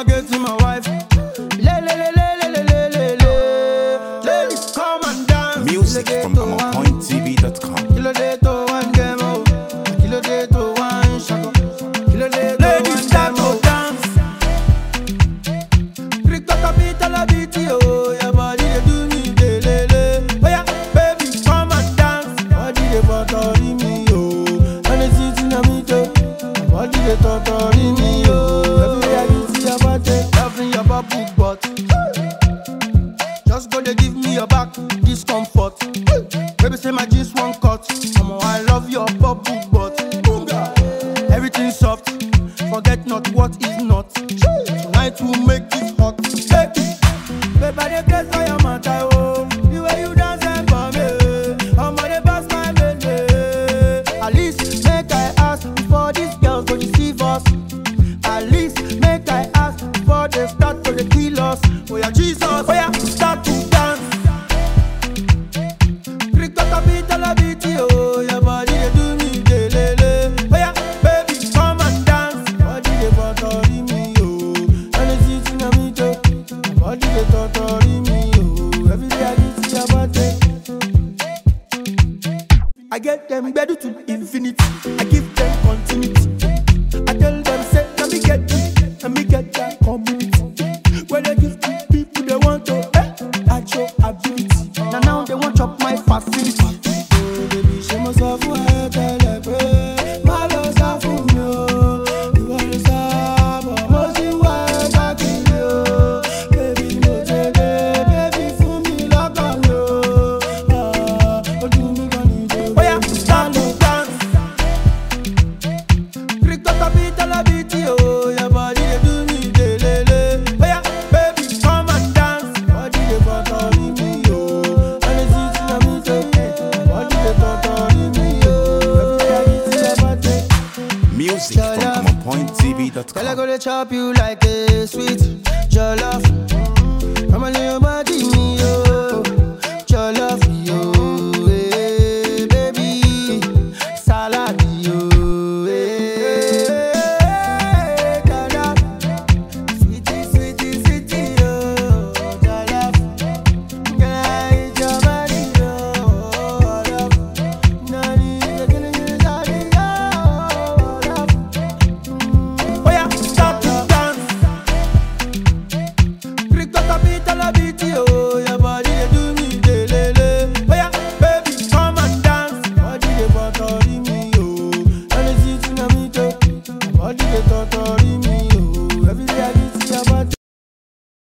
I get to my wife. Ladies, come and dance. Music from AmonPointTV.com. Kilo de to one demo. Kilo de to one shako. Kilo de to ladies start to dance. Kriko kapita la biti oh. Your body they do me lele. Oh yeah, baby, come and dance. Body they botori me oh. And it's sitting on me too. Body they totori me oh. Everywhere you see your body, loving your bubble butt. Just go they give me your back discomfort. Baby say my jeans won't cut. I love your bubble butt. Everything soft. Forget not what is not. Tonight we'll make it hot. Baby, they place for your matter, oh. The way you dance and for me, I'm on the pass my baby. At least make I ask before these girls go deceive us. At least make I ask before they start to kill us. Oh yeah, Jesus, oh yeah, start to dance. Kriko kapita la biti, oh, your body they do me lele. Oh yeah, baby, come and dance. Body they botori me, oh, and it's sitting on me too. Body they totori me, oh, every day I get to your body. I get them better to infinity. I give them continuity. I tell them say, let me get that community. When I give to people they want to, at your ability. Now they want chop my facility. Oh baby, she must have wet like my love for you. You want to stop, must you wet like you? Baby, no take it, baby, for me like on you. What do me gonna do? Oh yeah, start to dance. Kriko kapita la biti, oh, your body they do me lele. Oh yeah, baby, come and dance. Body they botori me, oh, and it's easy to me too. Body they botori me, oh, every day I get to your body. Music from AmonPointTV.com. Girl, I go to chop you like a sweet jollof. I'ma lay your body me, oh, jollof, yo, eh, baby, salad, yo, eh, jollof, sweetie, sweetie, sweetie, yo, jollof. Girl, I eat your body, yo, jollof. Nani, you're gonna get it out of jollof. Oh yeah, start to dance. Kriko kapita la biti, oh, your body they do me lele. Oh yeah, baby, come and dance. Body they botori me, oh, and it's sitting on me too. Body they totori